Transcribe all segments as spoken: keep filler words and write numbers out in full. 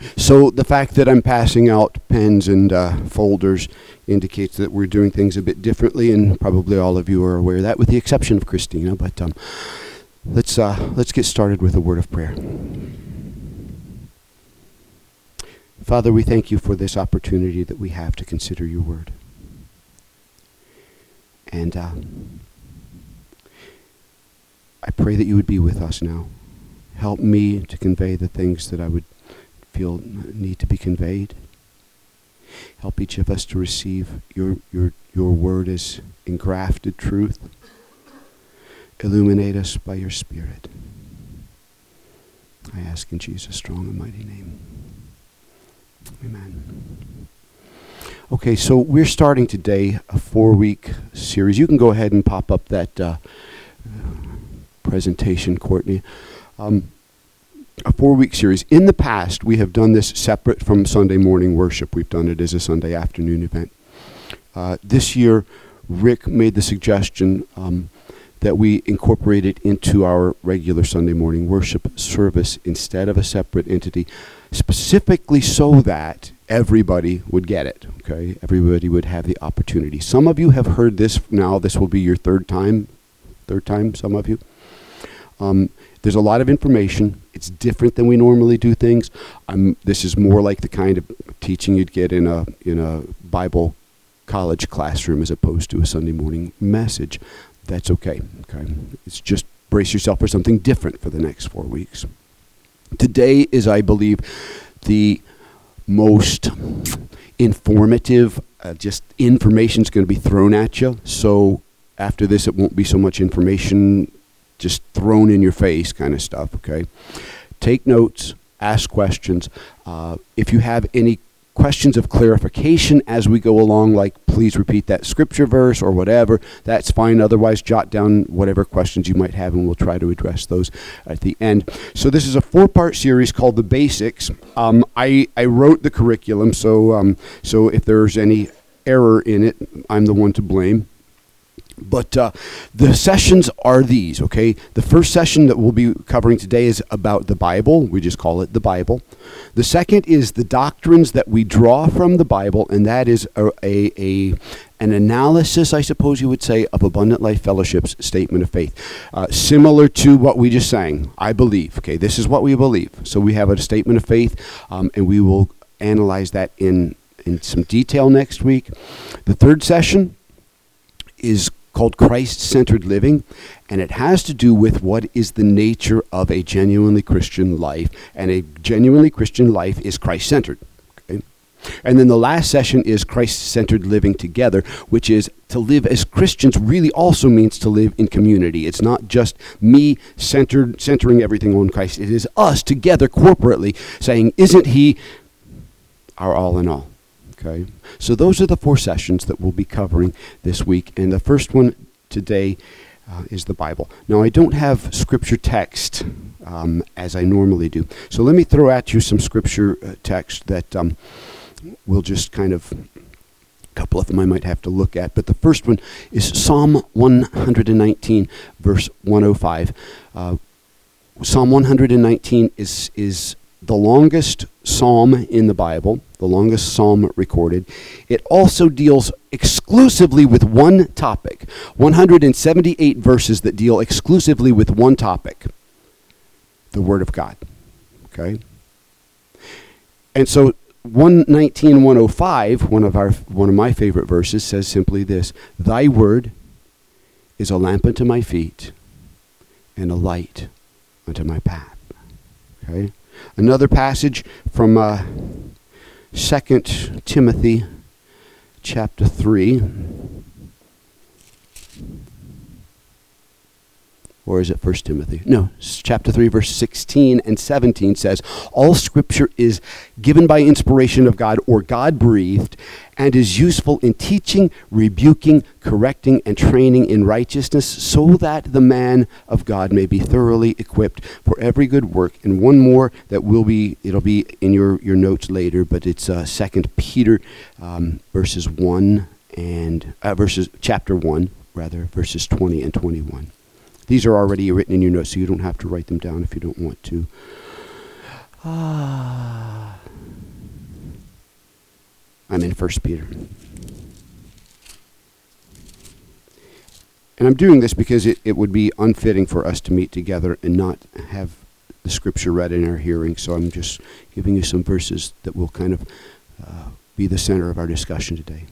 So the fact that I'm passing out pens and uh, folders indicates that we're doing things a bit differently, and probably all of you are aware of that, with the exception of Christina. But um, let's uh, let's get started with a word of prayer. Father, we thank you for this opportunity that we have to consider your word. And uh, I pray that you would be with us now. Help me to convey the things that I would feel need to be conveyed. Help each of us to receive your your your word as engrafted truth. Illuminate us by your Spirit. I ask in Jesus' strong and mighty name. Amen. Okay, so we're starting today a four-week series. You can go ahead and pop up that uh, presentation, Courtney. Um, a four-week series. In the past, we have done this separate from Sunday morning worship. We've done it as a Sunday afternoon event. Uh, this year, Rick made the suggestion um, that we incorporate it into our regular Sunday morning worship service instead of a separate entity, specifically so that everybody would get it, okay? Everybody would have the opportunity. Some of you have heard this now. This will be your third time, third time, some of you. Um, there's a lot of information. It's different than we normally do things. Um, this is more like the kind of teaching you'd get in a in a Bible college classroom as opposed to a Sunday morning message. That's okay, okay? It's just brace yourself for something different for the next four weeks. Today is, I believe, the most informative, uh, just information's going to be thrown at you. So after this, it won't be so much information just thrown in your face kind of stuff, okay? Take notes, ask questions. Uh, if you have any questions of clarification as we go along, like please repeat that scripture verse or whatever, that's fine. Otherwise, jot down whatever questions you might have, and we'll try to address those at the end. So this is a four-part series called The Basics. Um, I, I wrote the curriculum, so um, so if there's any error in it, I'm the one to blame. But uh, the sessions are these, okay? The first session that we'll be covering today is about the Bible. We just call it the Bible. The second is the doctrines that we draw from the Bible, and that is a, a, a an analysis, I suppose you would say, of Abundant Life Fellowship's statement of faith. Uh, similar to what we just sang, I believe, okay? This is what we believe. So we have a statement of faith, um, and we will analyze that in, in some detail next week. The third session is called Christ-Centered Living, and it has to do with what is the nature of a genuinely Christian life, and a genuinely Christian life is Christ-centered. Okay? And then the last session is Christ-Centered Living Together, which is to live as Christians really also means to live in community. It's not just me centered, centering everything on Christ. It is us together corporately saying, isn't he our all in all? Okay, so those are the four sessions that we'll be covering this week, and the first one today uh, is the Bible. Now, I don't have scripture text um, as I normally do, so let me throw at you some scripture uh, text that um, we'll just kind of, a couple of them I might have to look at, but the first one is Psalm one nineteen, verse one oh five. Uh, Psalm one nineteen is is the longest psalm in the Bible, the longest psalm recorded. It also deals exclusively with one topic. one hundred seventy-eight verses that deal exclusively with one topic, the Word of God. Okay? And so one nineteen, one oh five, one of our one of my favorite verses, says simply this: Thy word is a lamp unto my feet and a light unto my path. Okay? Another passage from uh, Second Timothy chapter three. Or is it First Timothy? No, chapter three, verse sixteen and seventeen says, all scripture is given by inspiration of God, or God-breathed, and is useful in teaching, rebuking, correcting, and training in righteousness, so that the man of God may be thoroughly equipped for every good work. And one more that will be, it'll be in your, your notes later, but it's uh, Second Peter um, verses one and, uh, verses, chapter one, rather, verses twenty and twenty-one. These are already written in your notes, so you don't have to write them down if you don't want to. Ah, I'm in First Peter. And I'm doing this because it, it would be unfitting for us to meet together and not have the scripture read in our hearing. So I'm just giving you some verses that will kind of uh, be the center of our discussion today.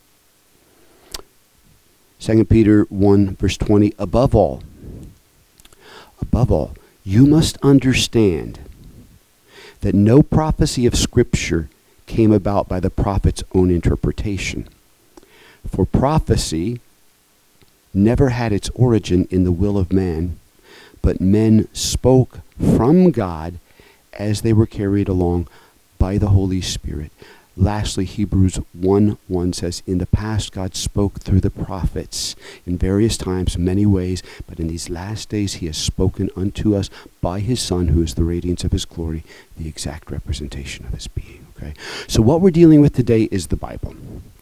Second Peter one, verse twenty, above all, above all, you must understand that no prophecy of Scripture came about by the prophet's own interpretation. For prophecy never had its origin in the will of man, but men spoke from God as they were carried along by the Holy Spirit. Lastly, Hebrews one one says, in the past God spoke through the prophets in various times, many ways, but in these last days he has spoken unto us by his Son, who is the radiance of his glory, the exact representation of his being. Okay, so what we're dealing with today is the Bible.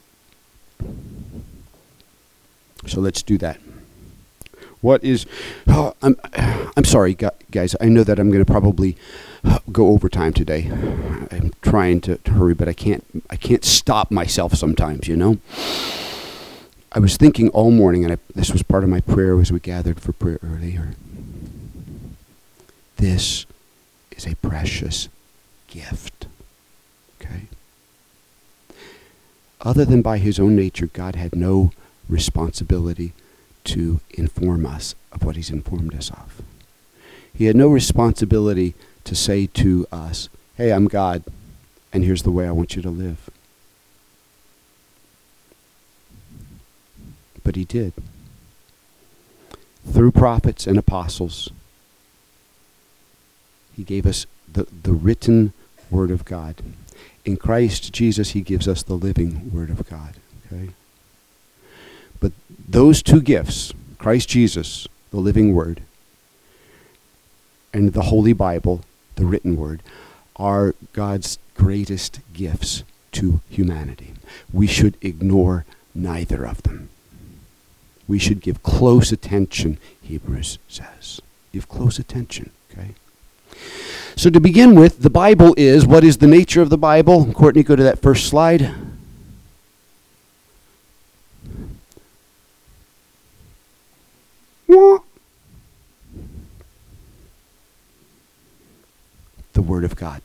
So let's do that. What is, oh, I'm, I'm sorry, guys. I know that I'm going to probably go overtime today. I'm trying to, to hurry, but I can't. I can't stop myself sometimes. You know. I was thinking all morning, and I, this was part of my prayer as we gathered for prayer earlier. This is a precious gift. Okay. Other than by his own nature, God had no responsibility to inform us of what he's informed us of. He had no responsibility to say to us, hey, I'm God, and here's the way I want you to live. But he did. Through prophets and apostles, he gave us the, the written word of God. In Christ Jesus, he gives us the living word of God. Okay? But those two gifts, Christ Jesus, the living word, and the Holy Bible, the written word, are God's greatest gifts to humanity. We should ignore neither of them. We should give close attention, Hebrews says. Give close attention, okay? So to begin with, the Bible is, what is the nature of the Bible? Courtney, go to that first slide. The Word of God.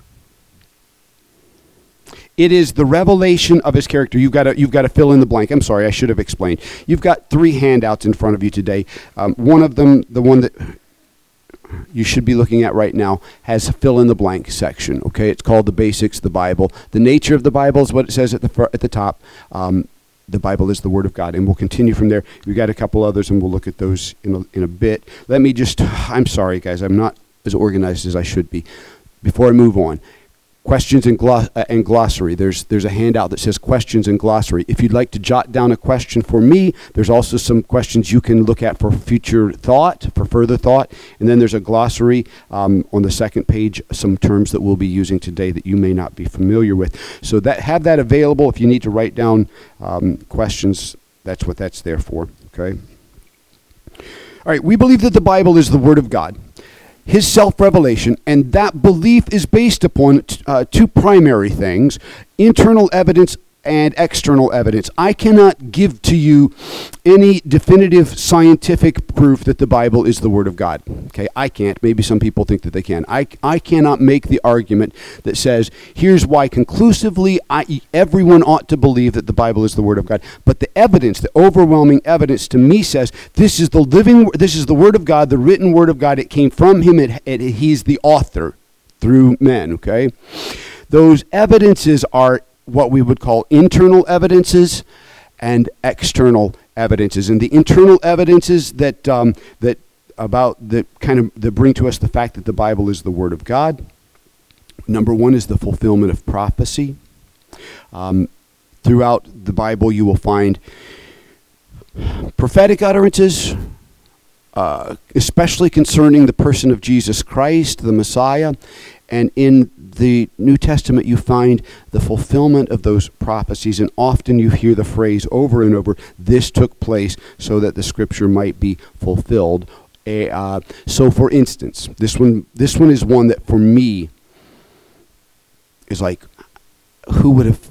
It is the revelation of his character. You've got to you've got to fill in the blank. I'm sorry, I should have explained. You've got three handouts in front of you today. Um, one of them, the one that you should be looking at right now, has a fill in the blank section. Okay, it's called the basics, the Bible. The nature of the Bible is what it says at the fr- at the top. Um, the Bible is the Word of God, and we'll continue from there. We've got a couple others, and we'll look at those in a, in a bit. Let me just, I'm sorry, guys, I'm not as organized as I should be. Before I move on, questions and, gloss, uh, and glossary. There's there's a handout that says questions and glossary. If you'd like to jot down a question for me, there's also some questions you can look at for future thought, for further thought. And then there's a glossary um, on the second page, some terms that we'll be using today that you may not be familiar with. So that have that available. If you need to write down um, questions, that's what that's there for. Okay. All right. We believe that the Bible is the Word of God, his self-revelation, and that belief is based upon uh, two primary things: internal evidence and external evidence. I cannot give to you any definitive scientific proof that the Bible is the Word of God. Okay, I can't. Maybe some people think that they can. I, I cannot make the argument that says, here's why conclusively I, everyone ought to believe that the Bible is the Word of God. But the evidence, the overwhelming evidence to me says, this is the living, this is the Word of God, the written Word of God. It came from him. It, it, he's the author through men, okay? Those evidences are what we would call internal evidences and external evidences. And the internal evidences that um, that about that kind of that bring to us the fact that the Bible is the Word of God. Number one is the fulfillment of prophecy. Um, throughout the Bible, you will find prophetic utterances, uh, especially concerning the person of Jesus Christ, the Messiah. And in the New Testament, you find the fulfillment of those prophecies, and often you hear the phrase over and over, this took place so that the Scripture might be fulfilled. A, uh, so, for instance, this one, this one is one that for me is like, who would have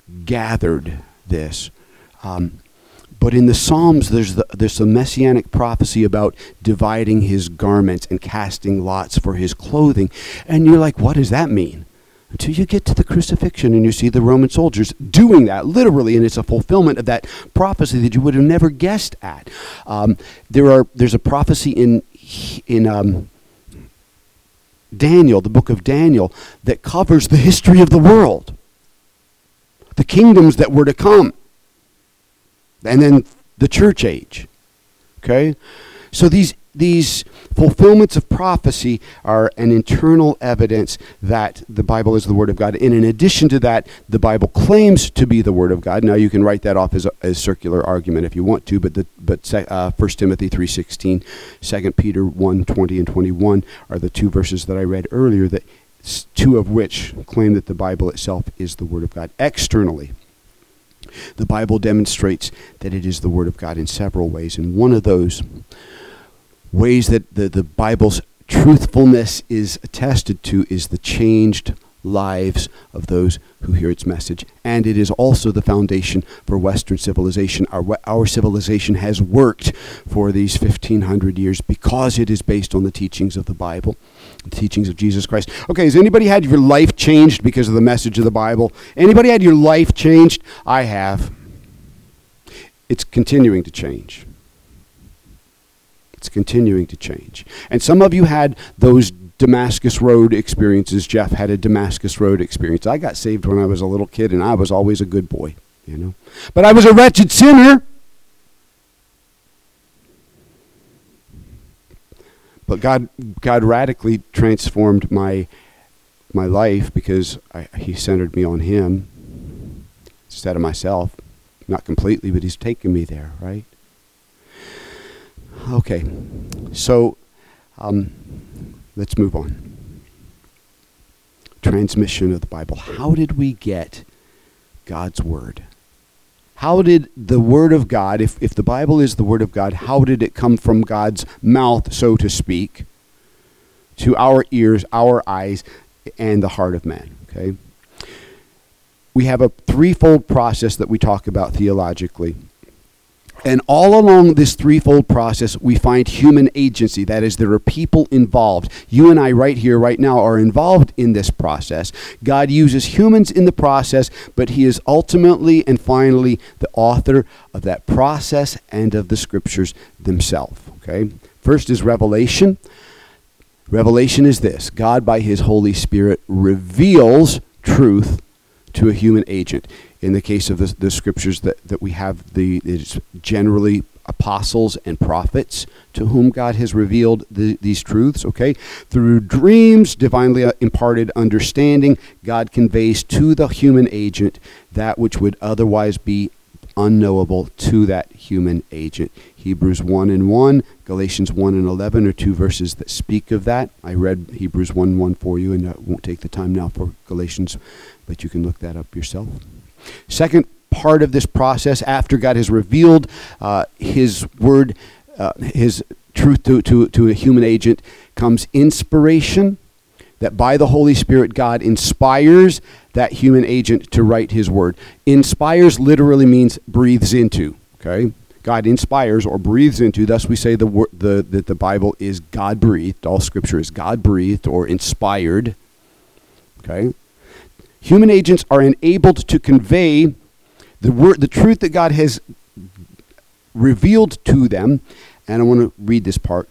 gathered this. Um, but in the Psalms, there's the, there's a messianic prophecy about dividing his garments and casting lots for his clothing. And you're like, what does that mean? Until you get to the crucifixion and you see the Roman soldiers doing that, literally, and it's a fulfillment of that prophecy that you would have never guessed at. Um, there are there's a prophecy in in um, Daniel, the book of Daniel, that covers the history of the world, the kingdoms that were to come, and then the church age. Okay, so these these fulfillments of prophecy are an internal evidence that the Bible is the Word of God. And in addition to that, the Bible claims to be the Word of God. Now you can write that off as a as circular argument if you want to, but the, but uh, First Timothy three sixteen, Second Peter one twenty and twenty-one are the two verses that I read earlier, that two of which claim that the Bible itself is the Word of God. Externally, the Bible demonstrates that it is the Word of God in several ways, and one of those ways that the, the Bible's truthfulness is attested to is the changed lives of those who hear its message. And it is also the foundation for Western civilization. Our, our civilization has worked for these fifteen hundred years because it is based on the teachings of the Bible, the teachings of Jesus Christ. Okay, has anybody had your life changed because of the message of the Bible? Anybody had your life changed? I have. It's continuing to change. It's continuing to change. And some of you had those Damascus Road experiences. Jeff had a Damascus Road experience. I got saved when I was a little kid, and I was always a good boy, you know. But I was a wretched sinner. But God God radically transformed my my life because I, he centered me on him instead of myself. Not completely, but he's taken me there, right? Okay, so um, let's move on. Transmission of the Bible. How did we get God's Word? How did the Word of God, if, if the Bible is the Word of God, how did it come from God's mouth, so to speak, to our ears, our eyes, and the heart of man? Okay. We have a threefold process that we talk about theologically. And all along this threefold process, we find human agency. That is, there are people involved. You and I right here, right now, are involved in this process. God uses humans in the process, but he is ultimately and finally the author of that process and of the scriptures themselves. Okay? First is revelation. Revelation is this: God, by his Holy Spirit, reveals truth to a human agent. In the case of the, the scriptures that, that we have, the it's generally apostles and prophets to whom God has revealed the, these truths, okay? Through dreams, divinely imparted understanding, God conveys to the human agent that which would otherwise be unknowable to that human agent. Hebrews one and one, Galatians one and eleven are two verses that speak of that. I read Hebrews one one for you, and I won't take the time now for Galatians, but you can look that up yourself. Second part of this process, after God has revealed uh, his word, uh, his truth to, to, to a human agent, comes inspiration, that by the Holy Spirit, God inspires that human agent to write his word. Inspires literally means breathes into, okay? God inspires or breathes into. Thus we say the, wor- the that the Bible is God-breathed. All scripture is God-breathed or inspired, okay? Human agents are enabled to convey the word, the truth that God has revealed to them. And I want to read this part.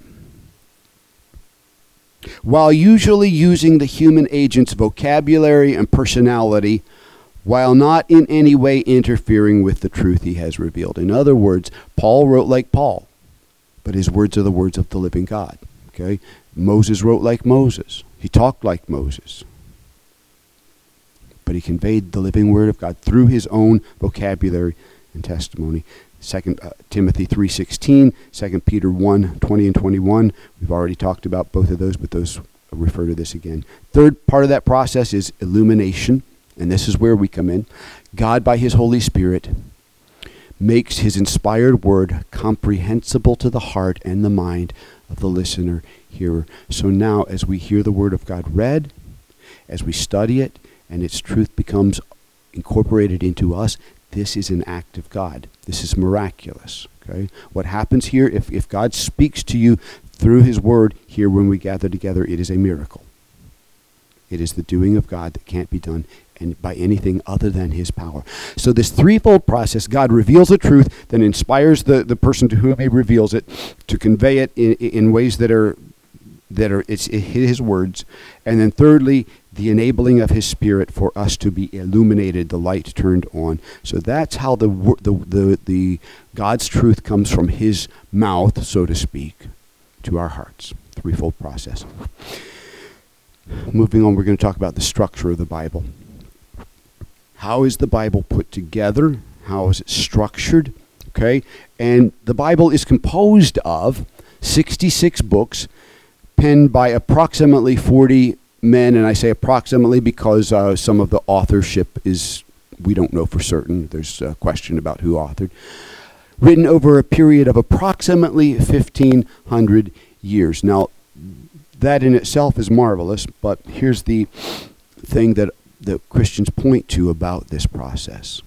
While usually using the human agent's vocabulary and personality, while not in any way interfering with the truth he has revealed. In other words, Paul wrote like Paul, but his words are the words of the living God. Okay? Moses wrote like Moses. He talked like Moses. But he conveyed the living word of God through his own vocabulary and testimony. Second uh, Timothy three sixteen, Second Peter one twenty and twenty-one. We've already talked about both of those, but those refer to this again. Third part of that process is illumination, and this is where we come in. God, by his Holy Spirit, makes his inspired word comprehensible to the heart and the mind of the listener, hearer. So now, as we hear the word of God read, as we study it, and its truth becomes incorporated into us, this is an act of God. This is miraculous. Okay? What happens here, if, if God speaks to you through his word here when we gather together, it is a miracle. It is the doing of God that can't be done and by anything other than his power. So this threefold process, God reveals the truth, then inspires the, the person to whom he reveals it to convey it in, in ways that are that are it's his words, and then thirdly, the enabling of his spirit for us to be illuminated, the light turned on. So that's how the the the, the God's truth comes from his mouth, so to speak, to our hearts. Threefold process. Moving on, we're going to talk about the structure of the Bible. How is the Bible put together? How is it structured? Okay, and the Bible is composed of sixty-six books, penned by approximately forty men, and I say approximately because uh, some of the authorship is, we don't know for certain. There's a question about who authored. Written over a period of approximately fifteen hundred years. Now, that in itself is marvelous, but here's the thing that the Christians point to about this process.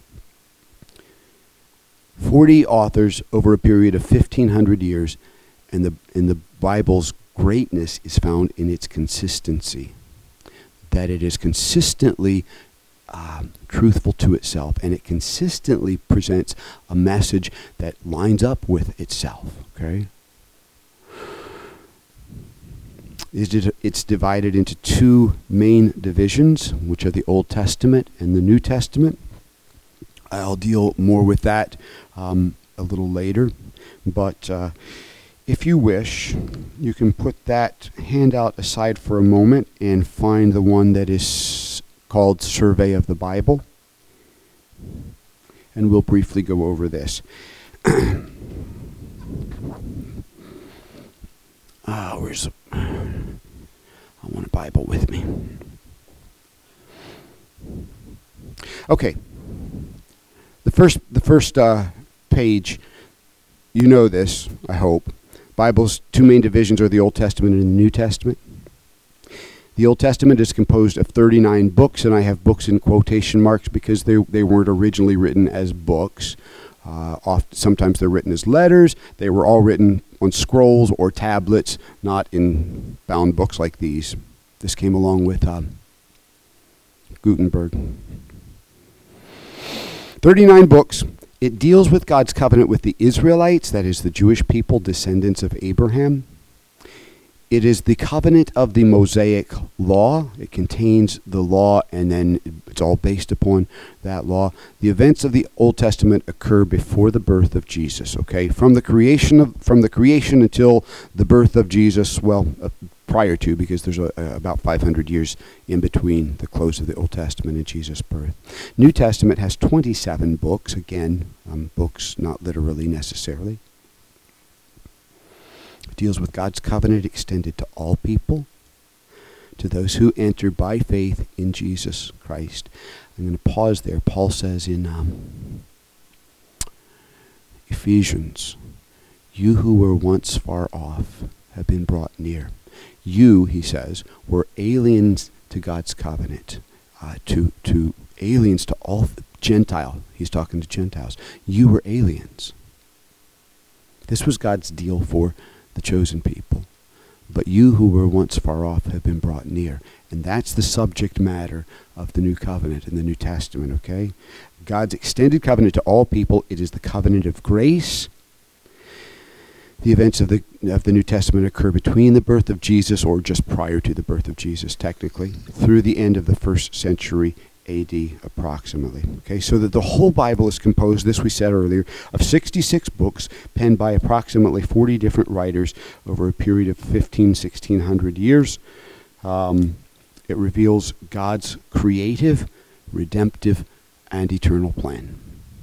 forty authors over a period of fifteen hundred years, and the and the Bible's greatness is found in its consistency, that it is consistently uh, truthful to itself, and it consistently presents a message that lines up with itself. Okay, it's divided into two main divisions, which are the Old Testament and the New Testament. I'll deal more with that um, a little later, but uh, if you wish, you can put that handout aside for a moment and find the one that is called Survey of the Bible. And we'll briefly go over this. Ah, uh, where's the... I want a Bible with me. Okay. The first, the first uh, page, you know this, I hope. Bible's two main divisions are the Old Testament and the New Testament. The Old Testament is composed of thirty-nine books, and I have books in quotation marks because they they weren't originally written as books. Uh, oft, sometimes they're written as letters. They were all written on scrolls or tablets, not in bound books like these. This came along with um, Gutenberg. thirty-nine books. It deals with God's covenant with the Israelites, that is the Jewish people, descendants of Abraham. It is the covenant of the Mosaic law. It contains the law, and then it's all based upon that law. The events of the Old Testament occur before the birth of Jesus. Okay, from the creation of from the creation until the birth of Jesus. Well, uh, prior to, because there's a, a, about five hundred years in between the close of the Old Testament and Jesus' birth. New Testament has twenty-seven books. Again, um, books not literally necessarily. Deals with God's covenant extended to all people, to those who enter by faith in Jesus Christ. I'm going to pause there. Paul says in um, Ephesians, you who were once far off have been brought near. You, he says, were aliens to God's covenant, uh, to, to aliens to all Gentile. He's talking to Gentiles. You were aliens. This was God's deal for the chosen people. But you who were once far off have been brought near. And that's the subject matter of the New Covenant in the New Testament, okay? God's extended covenant to all people. It is the covenant of grace. The events of the of the New Testament occur between the birth of Jesus, or just prior to the birth of Jesus, technically, through the end of the first century A D approximately. Okay, so that the whole Bible is composed, this we said earlier, of sixty-six books penned by approximately forty different writers over a period of fifteen, sixteen hundred years. Um, it reveals God's creative, redemptive, and eternal plan.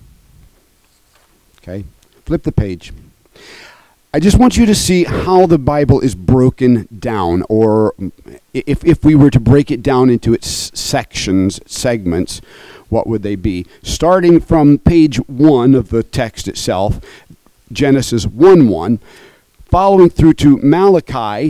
Okay, flip the page. I just want you to see how the Bible is broken down, or if if we were to break it down into its sections, segments, what would they be? Starting from page one of the text itself, Genesis one one, following through to Malachi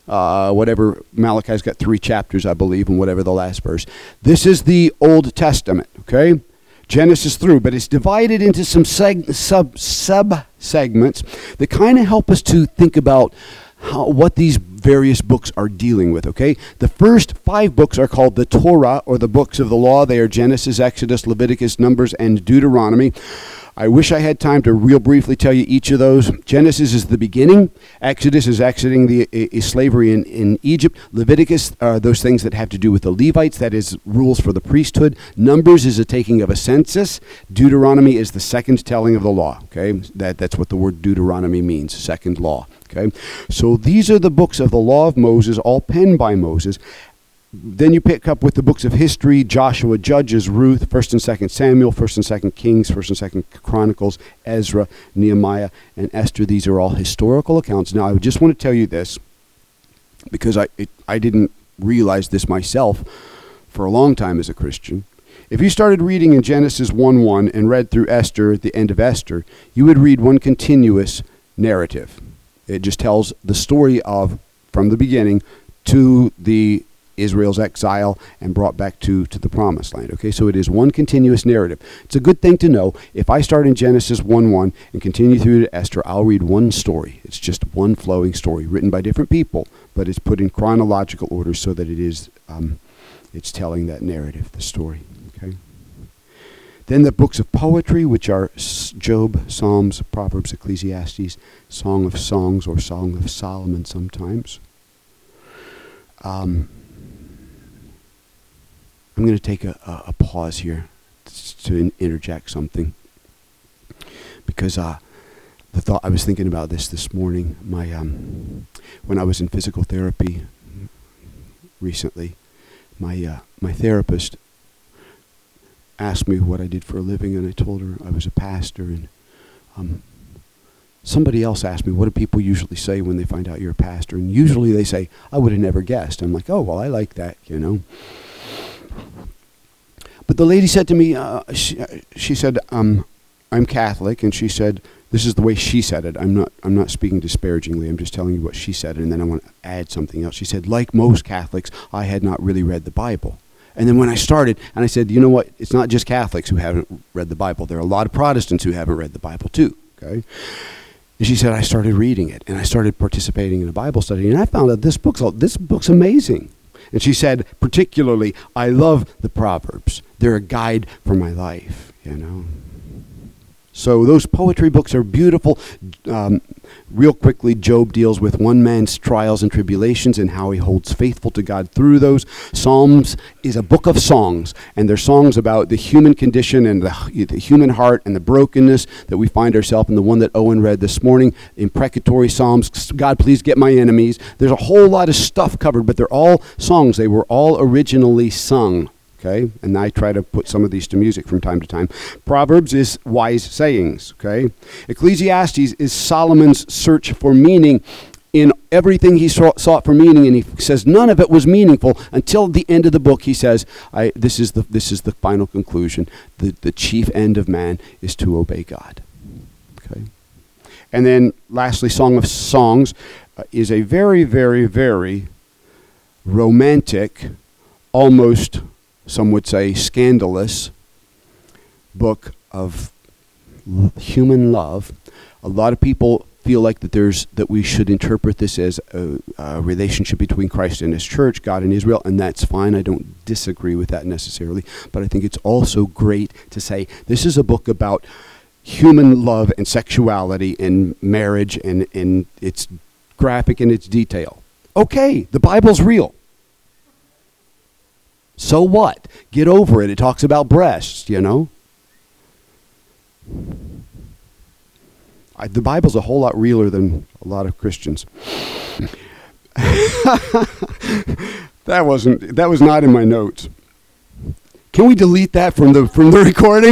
uh, whatever, Malachi's got three chapters, I believe, and whatever the last verse. This is the Old Testament, okay? Genesis through, but it's divided into some seg- sub sub segments that kind of help us to think about how, what these various books are dealing with, okay? The first five books are called the Torah, or the books of the law. They are Genesis, Exodus, Leviticus, Numbers, and Deuteronomy. I wish I had time to real briefly tell you each of those. Genesis is the beginning. Exodus is exiting the uh, slavery in, in Egypt. Leviticus are those things that have to do with the Levites, that is, rules for the priesthood. Numbers is a taking of a census. Deuteronomy is the second telling of the law, okay? That, that's what the word Deuteronomy means, second law, okay? So these are the books of the law of Moses, all penned by Moses. Then you pick up with the books of history: Joshua, Judges, Ruth, First and Second Samuel, First and Second Kings, First and Second Chronicles, Ezra, Nehemiah, and Esther. These are all historical accounts. Now, I just want to tell you this, because I it, I didn't realize this myself for a long time as a Christian. If you started reading in Genesis one one and read through Esther at the end of Esther, you would read one continuous narrative. It just tells the story of, from the beginning to the Israel's exile and brought back to, to the promised land. Okay, so it is one continuous narrative. It's a good thing to know. If I start in Genesis one one and continue through to Esther, I'll read one story. It's just one flowing story written by different people, but it's put in chronological order so that it is um, it's telling that narrative, the story. Okay. Then the books of poetry, which are Job, Psalms, Proverbs, Ecclesiastes, Song of Songs, or Song of Solomon sometimes. Um, I'm going to take a, a, a pause here to in, interject something, because uh, the thought I was thinking about this this morning. My um, when I was in physical therapy recently, my uh, my therapist asked me what I did for a living, and I told her I was a pastor. And um, somebody else asked me, what do people usually say when they find out you're a pastor? And usually they say, I would have never guessed. I'm like, oh, well, I like that, you know. But the lady said to me, uh, she, she said, um, I'm Catholic, and she said, this is the way she said it. I'm not I'm not speaking disparagingly. I'm just telling you what she said, and then I want to add something else. She said, like most Catholics, I had not really read the Bible. And then when I started, and I said, you know what, it's not just Catholics who haven't read the Bible. There are a lot of Protestants who haven't read the Bible too, okay? And she said, I started reading it, and I started participating in a Bible study, and I found out this book's, this book's amazing. And she said, particularly, I love the Proverbs. They're a guide for my life, you know. So those poetry books are beautiful. Um, real quickly, Job deals with one man's trials and tribulations and how he holds faithful to God through those. Psalms is a book of songs, and they're songs about the human condition and the, the human heart and the brokenness that we find ourselves in. The one that Owen read this morning, imprecatory Psalms, God, please get my enemies. There's a whole lot of stuff covered, but they're all songs. They were all originally sung. Okay, and I try to put some of these to music from time to time. Proverbs is wise sayings, okay? Ecclesiastes is Solomon's search for meaning in everything he sought for meaning, and he says none of it was meaningful until the end of the book. He says, I, this is the this is the final conclusion. The, the chief end of man is to obey God, okay? And then lastly, Song of Songs uh, is a very, very, very romantic, almost, some would say, scandalous book of l- human love. A lot of people feel like that there's that we should interpret this as a, a relationship between Christ and his church, God and Israel, and that's fine. I don't disagree with that necessarily, but I think it's also great to say this is a book about human love and sexuality and marriage, and, and it's graphic in its detail. Okay, the Bible's real. So what? Get over it. It talks about breasts, you know. I, the Bible's a whole lot realer than a lot of Christians. That wasn't. That was not in my notes. Can we delete that from the from the recording?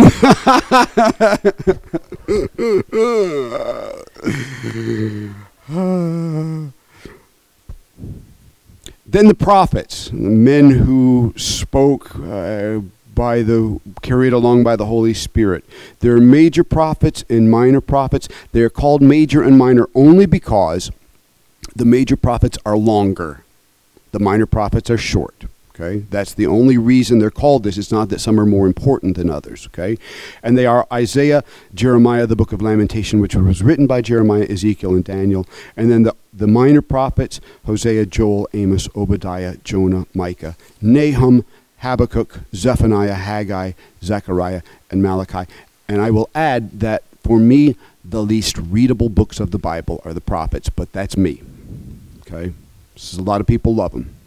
Then the prophets, the men who spoke uh, by the, carried along by the Holy Spirit. There are major prophets and minor prophets. They are called major and minor only because The major prophets are longer. The minor prophets are short. Okay, that's the only reason they're called this. It's not that some are more important than others. Okay, and they are Isaiah, Jeremiah, the book of Lamentation, which was written by Jeremiah, Ezekiel, and Daniel, and then the the minor prophets: Hosea, Joel, Amos, Obadiah, Jonah, Micah, Nahum, Habakkuk, Zephaniah, Haggai, Zechariah, and Malachi. And I will add that for me, the least readable books of the Bible are the prophets, but that's me. Okay, so a lot of people love them,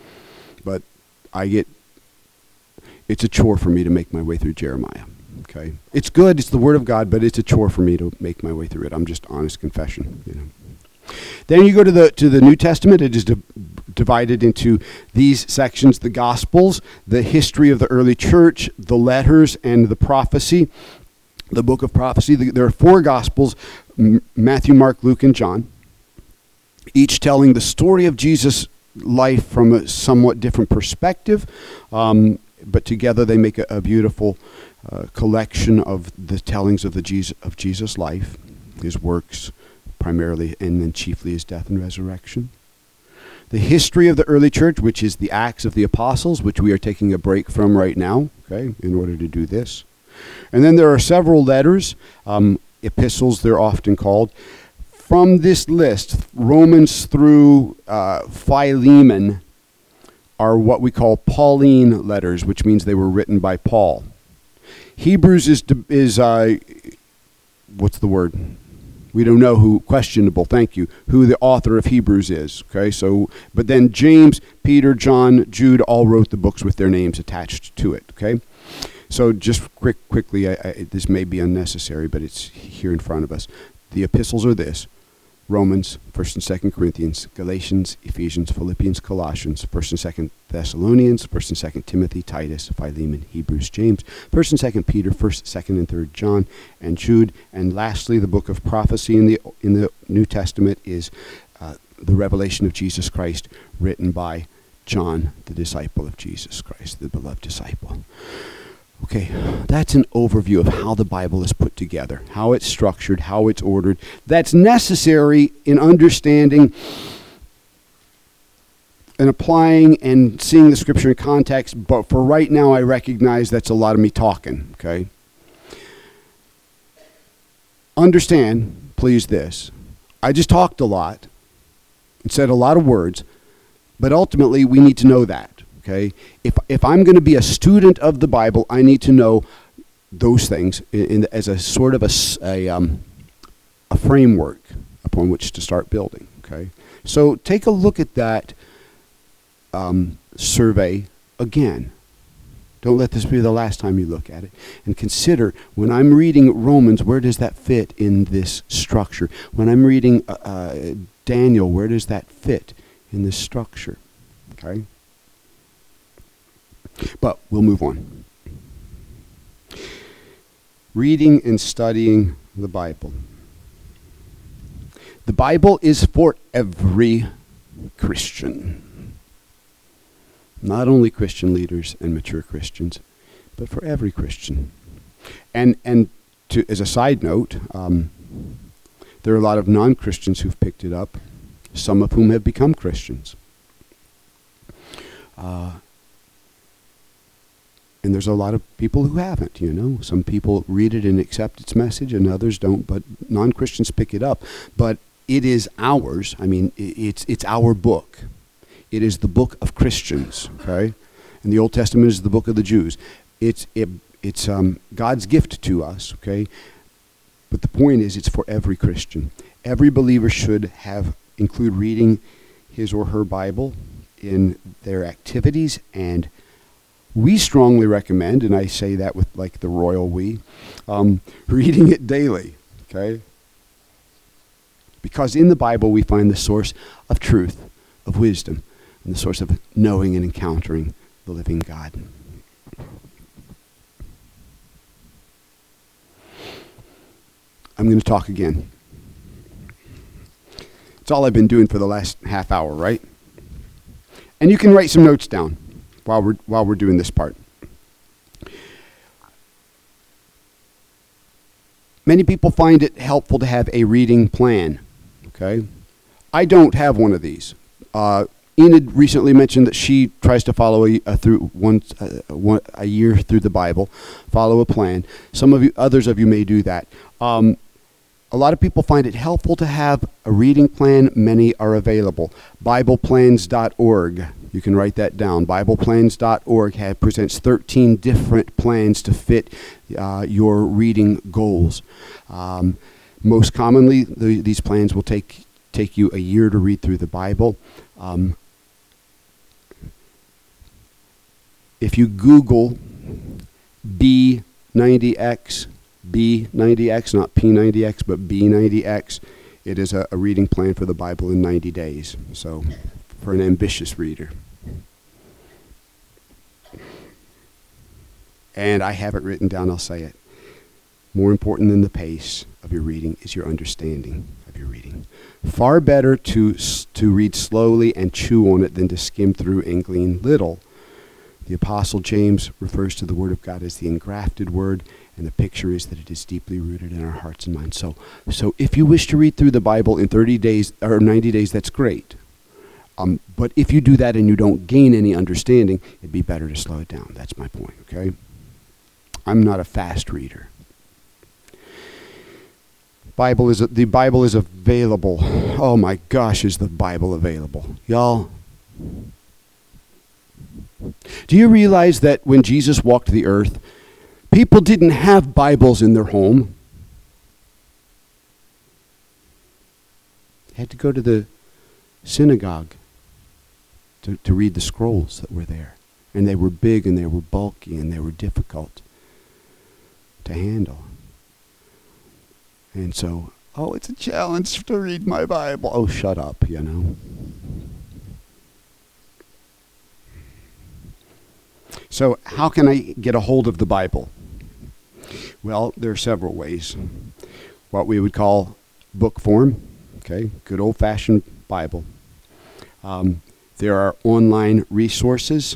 but I get, it's a chore for me to make my way through Jeremiah, okay? It's good, it's the Word of God, but it's a chore for me to make my way through it. I'm just honest confession, you know. Then you go to the to the New Testament. It is di- divided into these sections: the Gospels, the history of the early church, the letters, and the prophecy, the book of prophecy. The, there are four Gospels, M- Matthew, Mark, Luke, and John, each telling the story of Jesus' life from a somewhat different perspective, um, but together they make a, a beautiful uh, collection of the tellings of the Jesus, of Jesus' life, his works primarily, and then chiefly his death and resurrection. The history of the early church, which is the Acts of the Apostles, which we are taking a break from right now, okay, in order to do this. And then there are several letters, um, epistles they're often called. From this list, Romans through uh, Philemon are what we call Pauline letters, which means they were written by Paul. Hebrews is, is uh, what's the word? We don't know who, questionable, thank you, who the author of Hebrews is. Okay, so, but then James, Peter, John, Jude all wrote the books with their names attached to it. Okay, so just quick, quickly, I, I, this may be unnecessary, but it's here in front of us. The epistles are this: Romans, First and Second Corinthians, Galatians, Ephesians, Philippians, Colossians, First and Second Thessalonians, First and Second Timothy, Titus, Philemon, Hebrews, James, First and Second Peter, First, Second, and Third John, and Jude, and lastly, the book of prophecy in the in the New Testament is uh, the revelation of Jesus Christ, written by John, the disciple of Jesus Christ, the beloved disciple. Okay, that's an overview of how the Bible is put together, how it's structured, how it's ordered. That's necessary in understanding and applying and seeing the Scripture in context, but for right now I recognize that's a lot of me talking, okay? Understand, please, this. I just talked a lot and said a lot of words, but ultimately we need to know that. Okay, if if I'm going to be a student of the Bible, I need to know those things in, in, as a sort of a a, um, a framework upon which to start building. Okay, so take a look at that um, survey again. Don't let this be the last time you look at it, and consider, when I'm reading Romans, where does that fit in this structure? When I'm reading uh, uh, Daniel, where does that fit in this structure? Okay. But we'll move on. Reading and studying the Bible. The Bible is for every Christian. Not only Christian leaders and mature Christians, but for every Christian. And and to, as a side note, um, there are a lot of non-Christians who've picked it up, some of whom have become Christians. Uh, And there's a lot of people who haven't, you know. Some people read it and accept its message, and others don't, but non-Christians pick it up. But it is ours. I mean, it's it's our book. It is the book of Christians, okay? And the Old Testament is the book of the Jews. It's it, it's um, God's gift to us, okay? But the point is, it's for every Christian. Every believer should have include reading his or her Bible in their activities, and we strongly recommend, and I say that with like the royal we, um, reading it daily, okay? Because in the Bible we find the source of truth, of wisdom, and the source of knowing and encountering the living God. I'm going to talk again. It's all I've been doing for the last half hour, right? And you can write some notes down while we're while we're doing this part. Many people find it helpful to have a reading plan, okay? I don't have one of these. Uh, Enid recently mentioned that she tries to follow a, a through one, uh, one a year through the Bible, follow a plan. Some of you, others of you, may do that. Um, a lot of people find it helpful to have a reading plan. Many are available. Bible plans dot org. You can write that down. Bible plans dot org have, presents thirteen different plans to fit uh, your reading goals. Um, most commonly, the, these plans will take take you a year to read through the Bible. Um, If you Google B ninety X, B ninety X, not P ninety X, but B ninety X, it is a, a reading plan for the Bible in ninety days. So, for an ambitious reader. And I have it written down, I'll say it. More important than the pace of your reading is your understanding of your reading. Far better to, to read slowly and chew on it than to skim through and glean little. The Apostle James refers to the Word of God as the engrafted Word, and the picture is that it is deeply rooted in our hearts and minds. So, so if you wish to read through the Bible in thirty days or ninety days, that's great. Um, but if you do that and you don't gain any understanding, it'd be better to slow it down. That's my point, okay? I'm not a fast reader. Bible is the Bible is available. Oh my gosh, is the Bible available? Y'all, do you realize that when Jesus walked the earth, people didn't have Bibles in their home? They had to go to the synagogue to, to read the scrolls that were there. And they were big and they were bulky and they were difficult to handle. And so, oh, it's a challenge to read my Bible. Oh, shut up, you know. So how can I get a hold of the Bible? Well, there are several ways. What we would call book form, okay, good old-fashioned Bible. Um, there are online resources.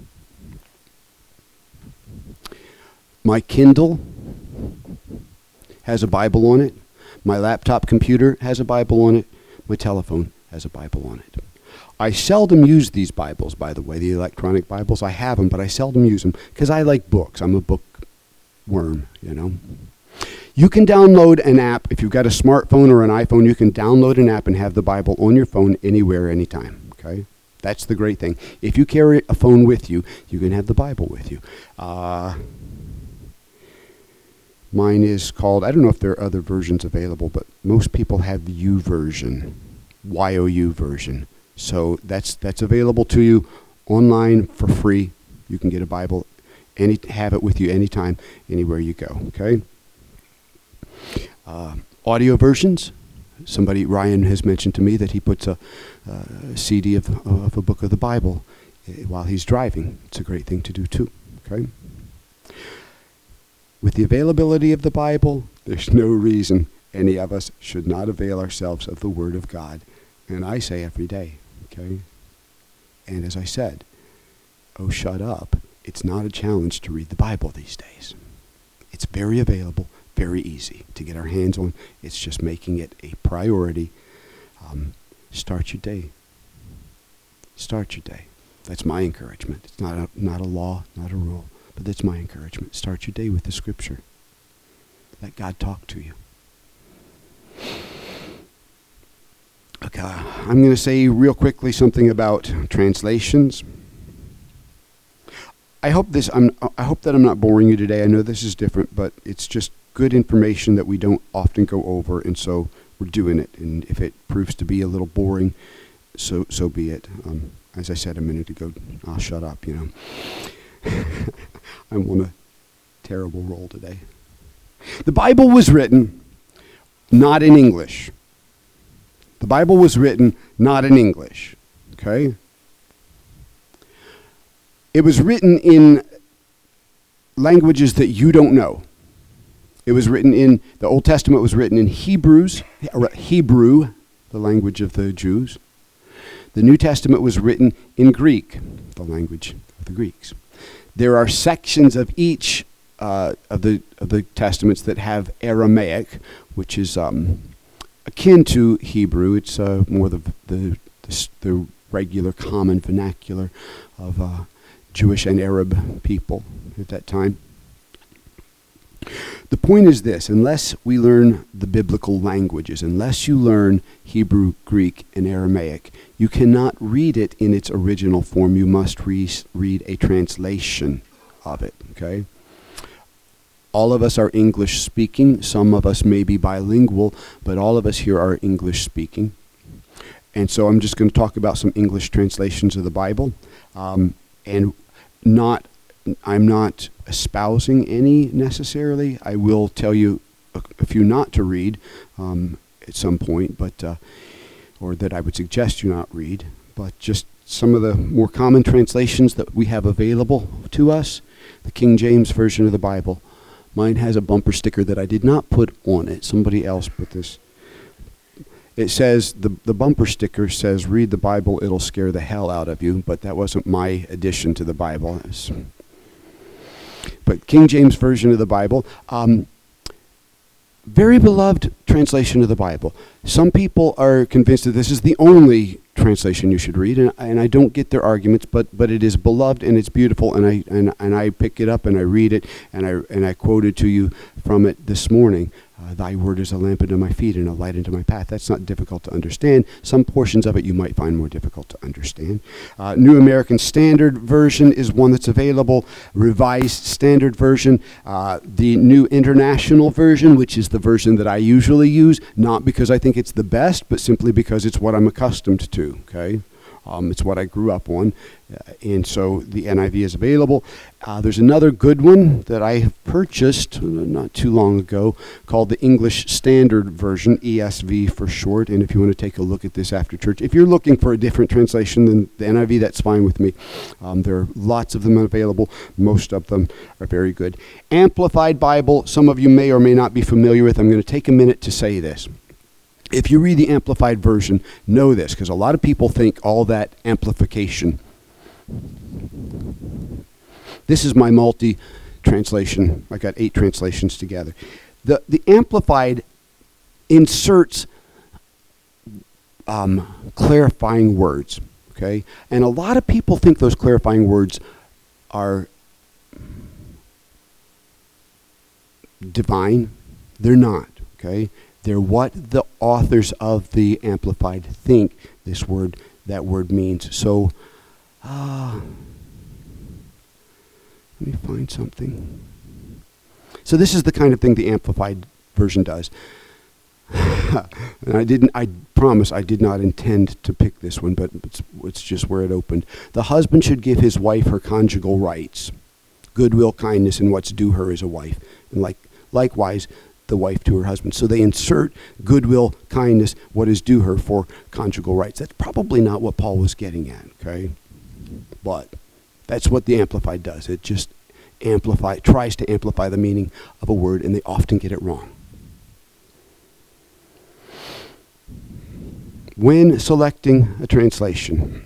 My Kindle has a Bible on it. My laptop computer has a Bible on it. My telephone has a Bible on it. I seldom use these Bibles, by the way, the electronic Bibles. I have them, but I seldom use them because I like books. I'm a bookworm, you know. You can download an app. If you've got a smartphone or an iPhone, you can download an app and have the Bible on your phone anywhere, anytime, okay? That's the great thing. If you carry a phone with you, you can have the Bible with you. Uh, mine is called, I don't know if there are other versions available, but most people have the U version, Y O U version. So that's that's available to you online for free. You can get a Bible, any have it with you anytime, anywhere you go. Okay. Uh, audio versions. Somebody, Ryan, has mentioned to me that he puts a, a C D of, of a book of the Bible uh, while he's driving. It's a great thing to do too. Okay. With the availability of the Bible, there's no reason any of us should not avail ourselves of the Word of God. And I say every day. Okay? And as I said, oh, shut up. It's not a challenge to read the Bible these days. It's very available, very easy to get our hands on. It's just making it a priority. Um, start your day. Start your day. That's my encouragement. It's not a, not a law, not a rule, but that's my encouragement. Start your day with the Scripture. Let God talk to you. Okay, I'm going to say real quickly something about translations. I hope this. I'm. I hope that I'm not boring you today. I know this is different, but it's just good information that we don't often go over, and so we're doing it. And if it proves to be a little boring, so so be it. Um, as I said a minute ago, I'll shut up. You know, I'm on a terrible roll today. The Bible was written not in English. The Bible was written not in English, okay? It was written in languages that you don't know. It was written in, the Old Testament was written in Hebrews, Hebrew, the language of the Jews. The New Testament was written in Greek, the language of the Greeks. There are sections of each uh, of the of the Testaments that have Aramaic, which is um, akin to Hebrew. It's uh, more the, the the the regular common vernacular of uh, Jewish and Arab people at that time. The point is this: unless we learn the biblical languages, unless you learn Hebrew, Greek, and Aramaic, you cannot read it in its original form. You must re- read a translation of it, okay? All of us are English speaking. Some of us may be bilingual, but all of us here are English speaking. And so I'm just going to talk about some English translations of the Bible, um, and not, I'm not espousing any necessarily. I will tell you a, a few not to read um, at some point, but uh, or that I would suggest you not read, but just some of the more common translations that we have available to us. The King James Version of the Bible. Mine has a bumper sticker that I did not put on it. Somebody else put this. It says, the, the bumper sticker says, read the Bible, it'll scare the hell out of you, but that wasn't my addition to the Bible. It's, but King James Version of the Bible, um, very beloved translation of the Bible. Some people are convinced that this is the only translation you should read, and, and I don't get their arguments, but but it is beloved and it's beautiful, and I and, and I pick it up and I read it, and I and I quoted to you from it this morning. Uh, Thy word is a lamp unto my feet and a light unto my path. That's not difficult to understand. Some portions of it you might find more difficult to understand. Uh, New American Standard Version is one that's available. Revised Standard Version. Uh, the New International Version, which is the version that I usually use, not because I think it's the best, but simply because it's what I'm accustomed to, okay? Um, it's what I grew up on, uh, and so the N I V is available. Uh, there's another good one that I have purchased uh, not too long ago called the English Standard Version, E S V for short, and if you want to take a look at this after church, if you're looking for a different translation than the N I V, that's fine with me. Um, there are lots of them available. Most of them are very good. Amplified Bible, some of you may or may not be familiar with. I'm going to take a minute to say this. If you read the Amplified Version, know this, because a lot of people think all that amplification. This is my multi-translation. I got eight translations together. The, the Amplified inserts um, clarifying words, okay? And a lot of people think those clarifying words are divine. They're not, okay? They're what the authors of the Amplified think this word, that word means. So, uh, let me find something. So this is the kind of thing the Amplified Version does. And I didn't, I promise I did not intend to pick this one, but it's, it's just where it opened. The husband should give his wife her conjugal rights, goodwill, kindness, and what's due her as a wife. And like likewise, the wife to her husband. So they insert goodwill, kindness, what is due her for conjugal rights. That's probably not what Paul was getting at, okay? But that's what the Amplified does. It just amplify, tries to amplify the meaning of a word, and they often get it wrong. When selecting a translation,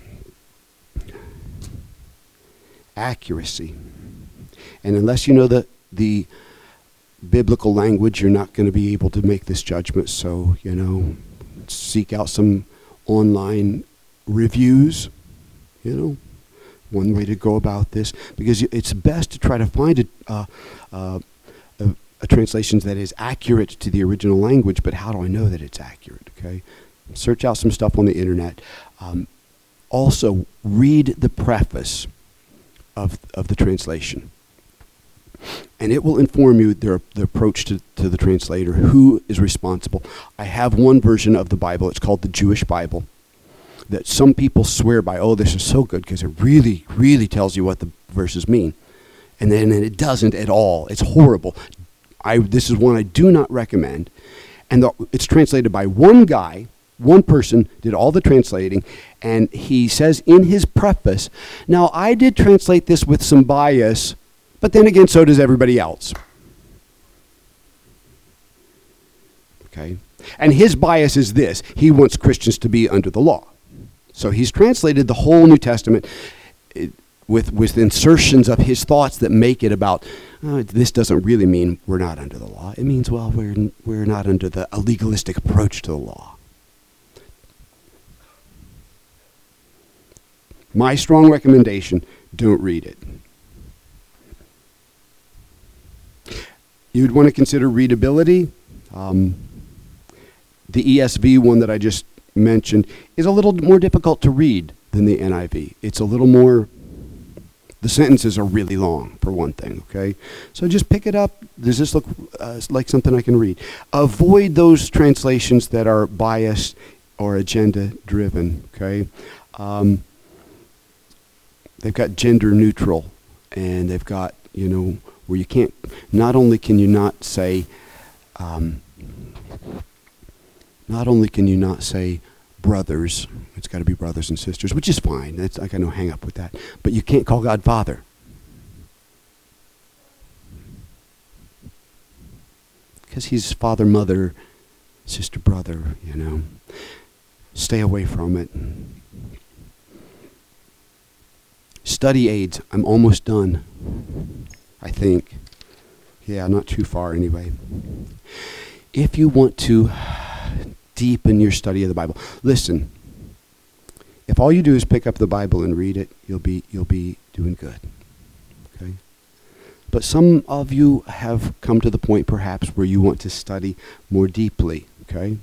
accuracy. And unless you know the the biblical language, you're not going to be able to make this judgment. So, you know, seek out some online reviews, you know, one way to go about this, because it's best to try to find a, uh, uh, a, a translation that is accurate to the original language. But how do I know that it's accurate? Okay, search out some stuff on the internet. Um, also, read the preface of of the translation. And it will inform you their, the approach to, to the translator, who is responsible. I have one version of the Bible, it's called the Jewish Bible, that some people swear by. Oh, this is so good because it really, really tells you what the verses mean. And then it doesn't at all. It's horrible. I, this is one I do not recommend. And the, it's translated by one guy, one person did all the translating, and he says in his preface, now I did translate this with some bias, but then again, so does everybody else. Okay? And his bias is this. He wants Christians to be under the law. So he's translated the whole New Testament with with insertions of his thoughts that make it about, oh, this doesn't really mean we're not under the law. It means, well, we're we're not under the a legalistic approach to the law. My strong recommendation, don't read it. You'd want to consider readability. Um, the E S V one that I just mentioned is a little more difficult to read than the N I V. It's a little more, the sentences are really long, for one thing, okay? So just pick it up. Does this look uh, like something I can read? Avoid those translations that are biased or agenda-driven, okay? Um, they've got gender neutral, and they've got, you know, where you can't, not only can you not say, um, not only can you not say brothers, it's got to be brothers and sisters, which is fine. That's, I got no hang up with that. But you can't call God Father. Because he's father, mother, sister, brother, you know. Stay away from it. Study aids. I'm almost done. I think. Yeah, not too far anyway. If you want to deepen your study of the Bible, listen. If all you do is pick up the Bible and read it, you'll be you'll be doing good. Okay? But some of you have come to the point perhaps where you want to study more deeply, okay?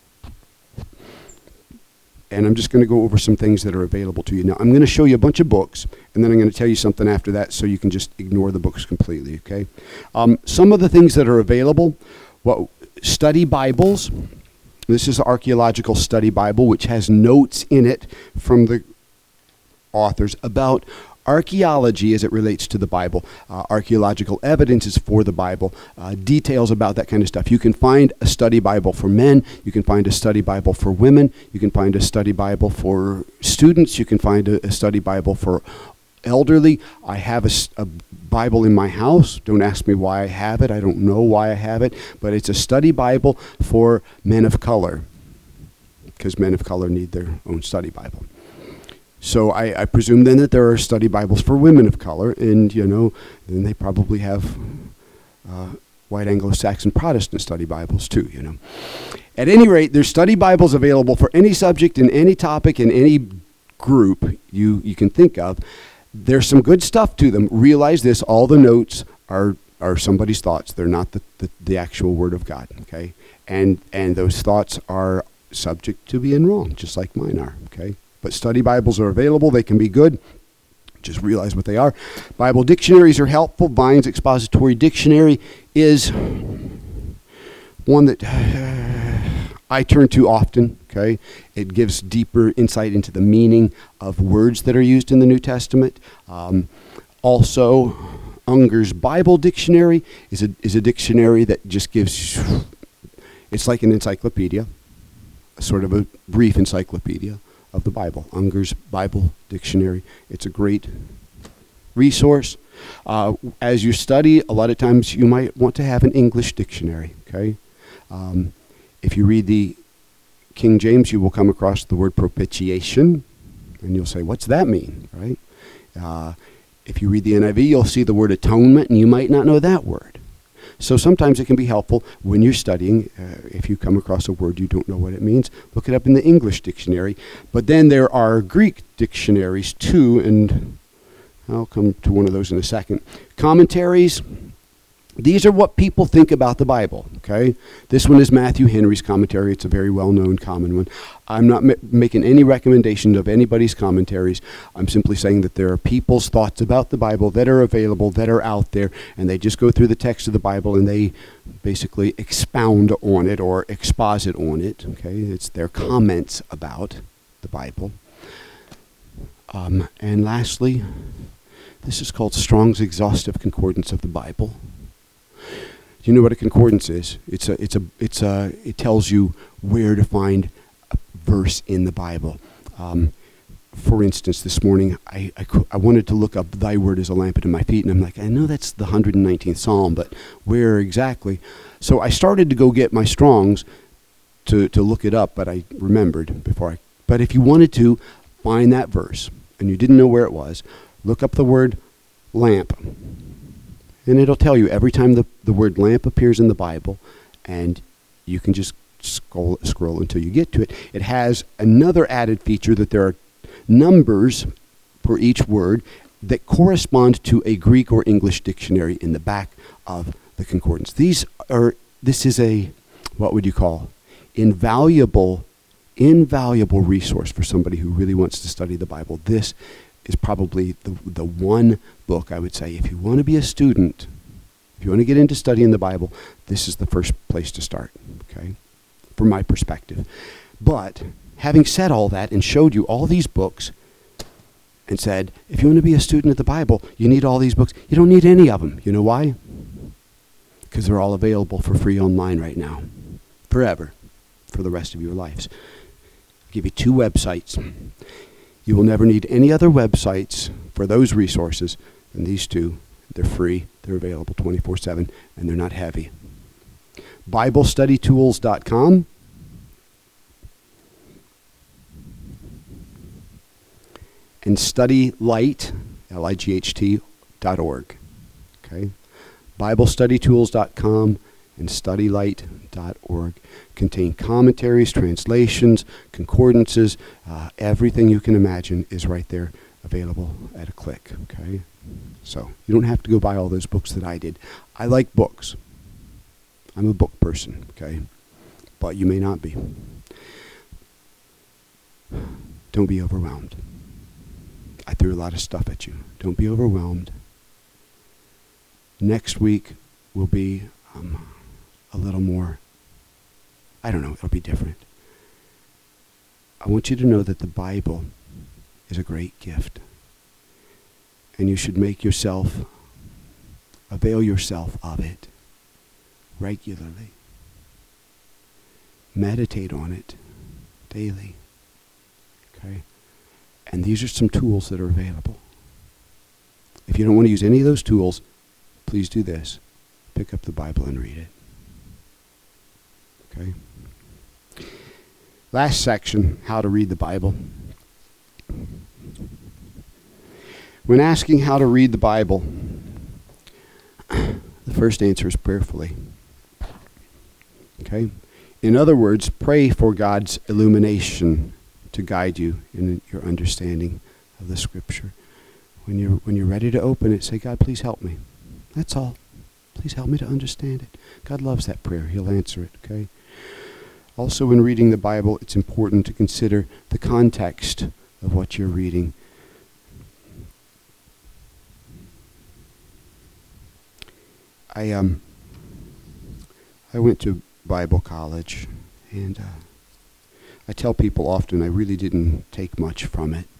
And I'm just going to go over some things that are available to you. Now, I'm going to show you a bunch of books, and then I'm going to tell you something after that so you can just ignore the books completely, okay? Um, some of the things that are available, well, study Bibles. This is the Archaeological Study Bible, which has notes in it from the authors about archaeology as it relates to the Bible. Uh, archaeological evidence is for the Bible. Uh, details about that kind of stuff. You can find a study Bible for men. You can find a study Bible for women. You can find a study Bible for students. You can find a, a study Bible for elderly. I have a, a Bible in my house. Don't ask me why I have it. I don't know why I have it. But it's a study Bible for men of color, because men of color need their own study Bible. So I, I presume then that there are study Bibles for women of color, and, you know, then they probably have uh, white Anglo-Saxon Protestant study Bibles too, you know. At any rate, there's study Bibles available for any subject in any topic in any group you, you can think of. There's some good stuff to them. Realize this, all the notes are are somebody's thoughts. They're not the, the, the actual Word of God, okay? And and those thoughts are subject to being wrong, just like mine are, okay? But study Bibles are available. They can be good. Just realize what they are. Bible dictionaries are helpful. Vine's Expository Dictionary is one that uh, I turn to often, okay? It gives deeper insight into the meaning of words that are used in the New Testament. Um, also, Unger's Bible Dictionary is a, is a dictionary that just gives, it's like an encyclopedia, sort of a brief encyclopedia of the Bible. Unger's Bible Dictionary. It's a great resource. Uh, as you study, a lot of times you might want to have an English dictionary, okay? Um, if you read the King James, you will come across the word propitiation, and you'll say, what's that mean, right? Uh, if you read the N I V, you'll see the word atonement, and you might not know that word. So sometimes it can be helpful when you're studying, uh, if you come across a word you don't know what it means, look it up in the English dictionary. But then there are Greek dictionaries too, and I'll come to one of those in a second. Commentaries. These are what people think about the Bible, okay? This one is Matthew Henry's commentary. It's a very well-known, common one. I'm not ma- making any recommendation of anybody's commentaries. I'm simply saying that there are people's thoughts about the Bible that are available, that are out there, and they just go through the text of the Bible and they basically expound on it or exposit on it, okay? It's their comments about the Bible. Um, and lastly, this is called Strong's Exhaustive Concordance of the Bible. Do you know what a concordance is? It's a, it's a, it's a, it tells you where to find a verse in the Bible. Um, for instance, this morning, I, I, I wanted to look up thy word is a lamp unto my feet, and I'm like, I know that's the one hundred nineteenth Psalm, but where exactly? So I started to go get my Strongs to, to look it up, but I remembered before I, but if you wanted to find that verse, and you didn't know where it was, look up the word lamp. And it'll tell you every time the, the word lamp appears in the Bible, and you can just scroll, scroll until you get to it. It has another added feature that there are numbers for each word that correspond to a Greek or English dictionary in the back of the concordance. These are, this is a, what would you call, invaluable, invaluable resource for somebody who really wants to study the Bible. This is probably the, the one book I would say, if you want to be a student, if you want to get into studying the Bible, this is the first place to start, okay, from my perspective. But having said all that and showed you all these books and said, if you want to be a student of the Bible, you need all these books. You don't need any of them. You know why? Because they're all available for free online right now, forever, for the rest of your lives. I'll give you two websites. You will never need any other websites for those resources than these two. They're free, they're available twenty-four seven, and they're not heavy. Bible Study Tools dot com and StudyLight, L I G H T, dot org. Okay? Bible Study Tools dot com and StudyLight dot org contain commentaries, translations, concordances, uh, everything you can imagine is right there available at a click, okay? So you don't have to go buy all those books that I did. I like books. I'm a book person, okay? But you may not be. Don't be overwhelmed. I threw a lot of stuff at you. Don't be overwhelmed. Next week will be um, a little more, I don't know, it'll be different. I want you to know that the Bible is a great gift. And you should make yourself, avail yourself of it regularly. Meditate on it daily. Okay? And these are some tools that are available. If you don't want to use any of those tools, please do this. Pick up the Bible and read it. Okay? Last section, how to read the Bible. When asking how to read the Bible, the first answer is prayerfully. Okay? In other words, pray for God's illumination to guide you in your understanding of the Scripture. When you're, when you're ready to open it, say, God, please help me. That's all. Please help me to understand it. God loves that prayer. He'll answer it, okay? Also, when reading the Bible, it's important to consider the context of what you're reading. I um I went to Bible college, and uh, I tell people often I really didn't take much from it.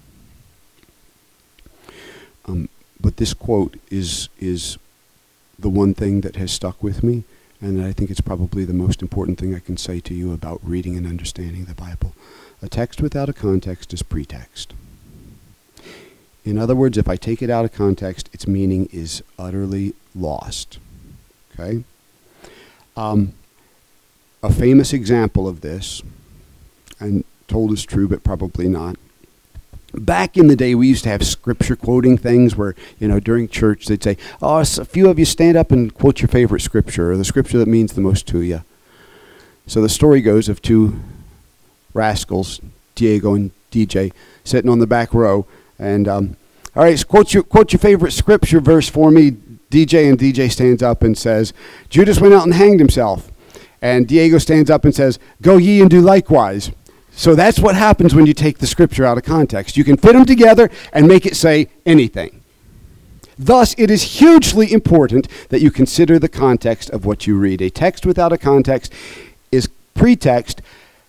Um, but this quote is is the one thing that has stuck with me, and I think it's probably the most important thing I can say to you about reading and understanding the Bible. A text without a context is pretext. In other words, if I take it out of context, its meaning is utterly lost. Okay? Um, a famous example of this, and told is true, but probably not. Back in the day, we used to have scripture quoting things where, you know, during church, they'd say, oh, a few of you stand up and quote your favorite scripture, or the scripture that means the most to you. So the story goes of two rascals, Diego and D J, sitting on the back row, and, um, all right, so quote your, quote your favorite scripture verse for me, D J, and D J stands up and says, Judas went out and hanged himself. And Diego stands up and says, go ye and do likewise. So that's what happens when you take the scripture out of context. You can fit them together and make it say anything. Thus, it is hugely important that you consider the context of what you read. A text without a context is pretext.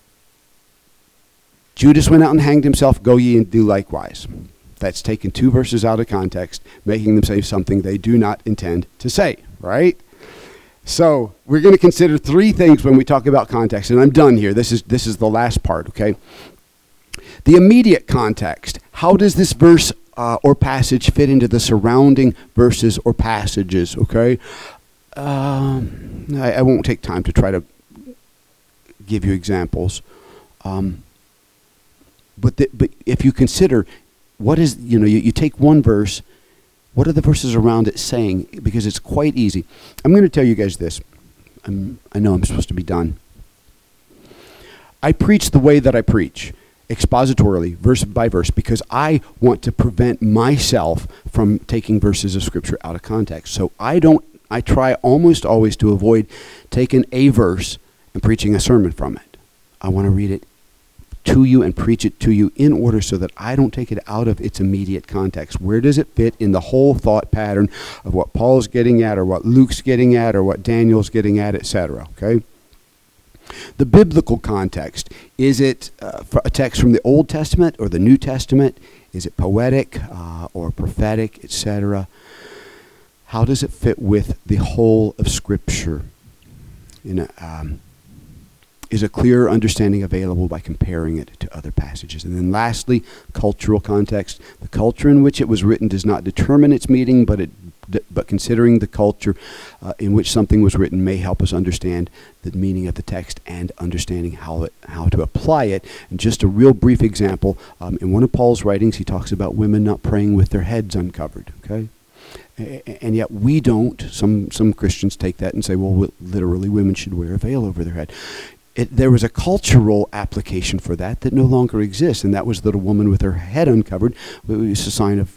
Judas went out and hanged himself, go ye and do likewise. That's taking two verses out of context, making them say something they do not intend to say, right? So we're going to consider three things when we talk about context, and I'm done here. This is this is the last part, okay? The immediate context. How does this verse uh, or passage fit into the surrounding verses or passages, okay? Um, I, I won't take time to try to give you examples. Um, but, the, but if you consider what is, you know, you, you take one verse, what are the verses around it saying? Because it's quite easy. I'm going to tell you guys this. I'm, I know I'm supposed to be done. I preach the way that I preach, expositorily, verse by verse, because I want to prevent myself from taking verses of Scripture out of context. So I don't, I try almost always to avoid taking a verse and preaching a sermon from it. I want to read it to you and preach it to you in order so that I don't take it out of its immediate context. Where does it fit in the whole thought pattern of what Paul's getting at or what Luke's getting at or what Daniel's getting at, et cetera, okay? The biblical context, is it uh, a text from the Old Testament or the New Testament? Is it poetic uh, or prophetic, et cetera? How does it fit with the whole of Scripture? In a, um, is a clear understanding available by comparing it to other passages? And then lastly, cultural context. The culture in which it was written does not determine its meaning, but it but considering the culture uh, in which something was written may help us understand the meaning of the text and understanding how it, how to apply it. And just a real brief example, um, in one of Paul's writings, he talks about women not praying with their heads uncovered, okay? A- and yet we don't. Some, some Christians take that and say, well, w- literally women should wear a veil over their head. It, there was a cultural application for that that no longer exists, and that was that a woman with her head uncovered was a sign of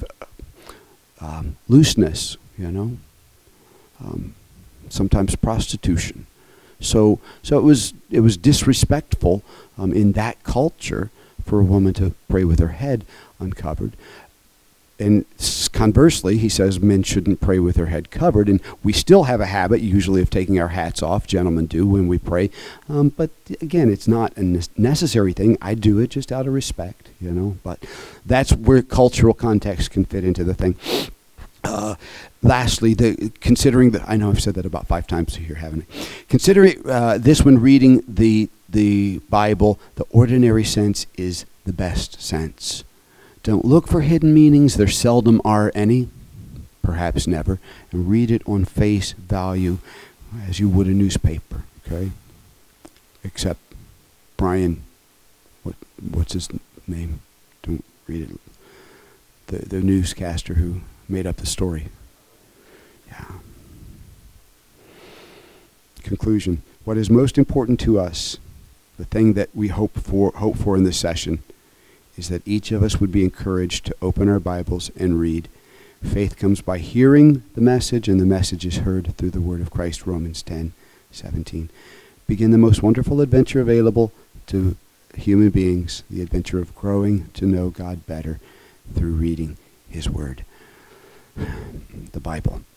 Um, looseness, you know, um, sometimes prostitution. So, so it was it was disrespectful um, in that culture for a woman to pray with her head uncovered. And conversely, he says men shouldn't pray with their head covered. And we still have a habit, usually, of taking our hats off. Gentlemen do when we pray. Um, but again, it's not a necessary thing. I do it just out of respect, you know. But that's where cultural context can fit into the thing. Uh, lastly, the, considering that, I know I've said that about five times here, haven't I? Considering uh, this when reading the the Bible, the ordinary sense is the best sense. Don't look for hidden meanings. There seldom are any, perhaps never, and read it on face value as you would a newspaper, okay? Except Brian, what what's his name? Don't read it. The, the newscaster who made up the story. Yeah. Conclusion. What is most important to us, the thing that we hope for hope for in this session, is that each of us would be encouraged to open our Bibles and read. Faith comes by hearing the message, and the message is heard through the word of Christ, Romans ten seventeen. Begin the most wonderful adventure available to human beings, the adventure of growing to know God better through reading His word, the Bible.